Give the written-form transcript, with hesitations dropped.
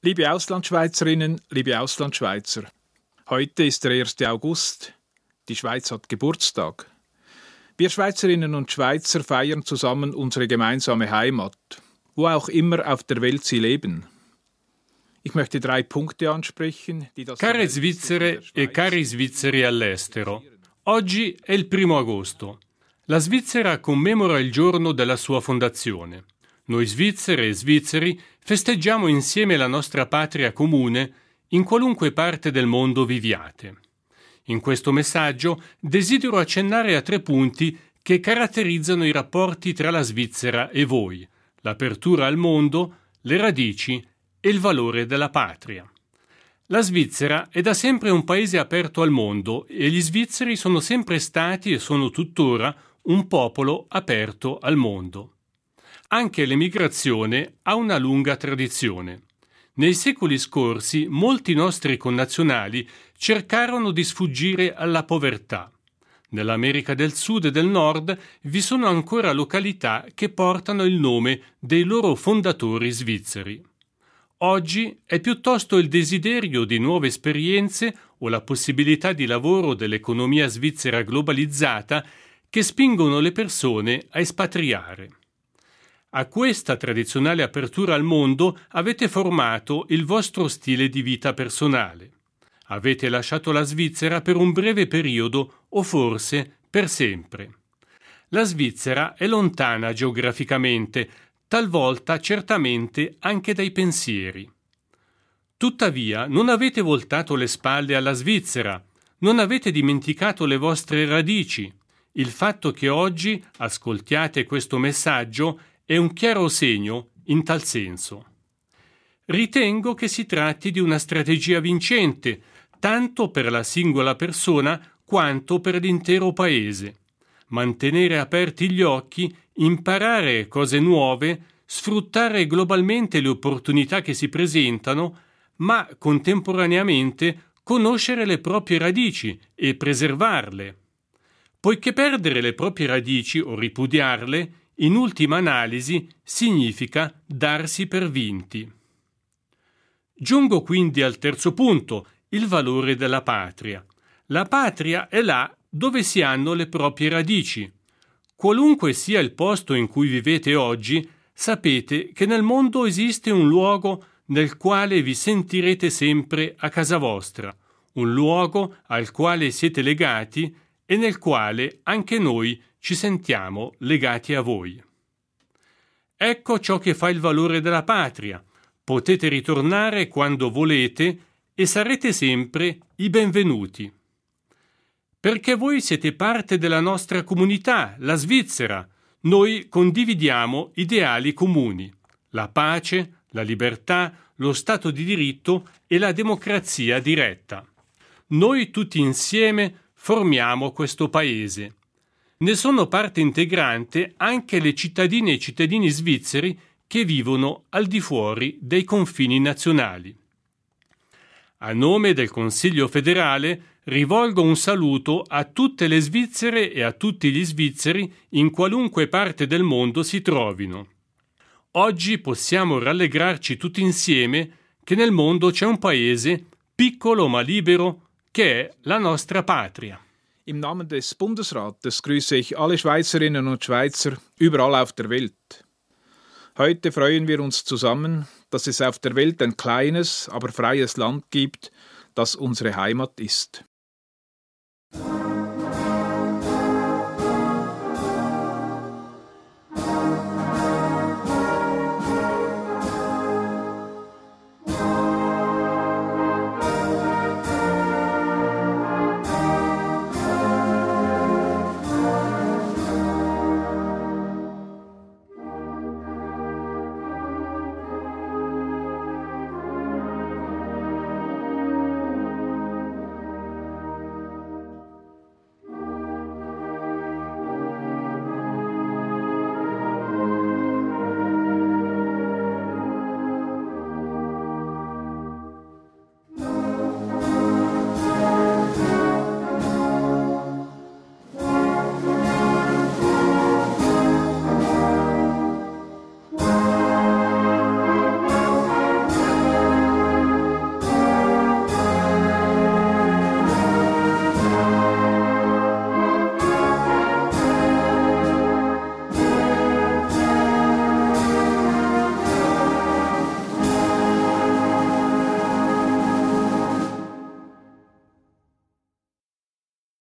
Liebe Auslandschweizerinnen, liebe Auslandschweizer, heute ist der 1. August. Die Schweiz hat Geburtstag. Wir Schweizerinnen und Schweizer feiern zusammen unsere gemeinsame Heimat, wo auch immer auf der Welt sie leben. Ich möchte 3 Punkte ansprechen, die das... Care svizzere e cari svizzeri all'estero, oggi è il 1 agosto. La Svizzera commemora il giorno della sua fondazione. Noi svizzere e svizzeri festeggiamo insieme la nostra patria comune in qualunque parte del mondo viviate. In questo messaggio desidero accennare a 3 punti che caratterizzano i rapporti tra la Svizzera e voi: l'apertura al mondo, le radici e il valore della patria. La Svizzera è da sempre un paese aperto al mondo e gli svizzeri sono sempre stati e sono tuttora un popolo aperto al mondo. Anche l'emigrazione ha una lunga tradizione. Nei secoli scorsi molti nostri connazionali cercarono di sfuggire alla povertà. Nell'America del Sud e del Nord vi sono ancora località che portano il nome dei loro fondatori svizzeri. Oggi è piuttosto il desiderio di nuove esperienze o la possibilità di lavoro dell'economia svizzera globalizzata che spingono le persone a espatriare. A questa tradizionale apertura al mondo avete formato il vostro stile di vita personale. Avete lasciato la Svizzera per un breve periodo o forse per sempre. La Svizzera è lontana geograficamente, talvolta certamente anche dai pensieri. Tuttavia non avete voltato le spalle alla Svizzera, non avete dimenticato le vostre radici. Il fatto che oggi ascoltiate questo messaggio è un chiaro segno in tal senso. Ritengo che si tratti di una strategia vincente, tanto per la singola persona quanto per l'intero paese. Mantenere aperti gli occhi, imparare cose nuove, sfruttare globalmente le opportunità che si presentano, ma contemporaneamente conoscere le proprie radici e preservarle. Poiché perdere le proprie radici o ripudiarle, in ultima analisi, significa darsi per vinti. Giungo quindi al 3° punto, il valore della patria. La patria è là dove si hanno le proprie radici. Qualunque sia il posto in cui vivete oggi, sapete che nel mondo esiste un luogo nel quale vi sentirete sempre a casa vostra, un luogo al quale siete legati e nel quale anche noi ci sentiamo legati a voi. Ecco ciò che fa il valore della patria. Potete ritornare quando volete e sarete sempre i benvenuti. Perché voi siete parte della nostra comunità, la Svizzera. Noi condividiamo ideali comuni: la pace, la libertà, lo Stato di diritto e la democrazia diretta. Noi tutti insieme formiamo questo paese. Ne sono parte integrante anche le cittadine e cittadini svizzeri che vivono al di fuori dei confini nazionali. A nome del Consiglio federale rivolgo un saluto a tutte le svizzere e a tutti gli svizzeri in qualunque parte del mondo si trovino. Oggi possiamo rallegrarci tutti insieme che nel mondo c'è un paese piccolo ma libero che è la nostra patria. Im Namen des Bundesrates grüße ich alle Schweizerinnen und Schweizer überall auf der Welt. Heute freuen wir uns zusammen, dass es auf der Welt ein kleines, aber freies Land gibt, das unsere Heimat ist.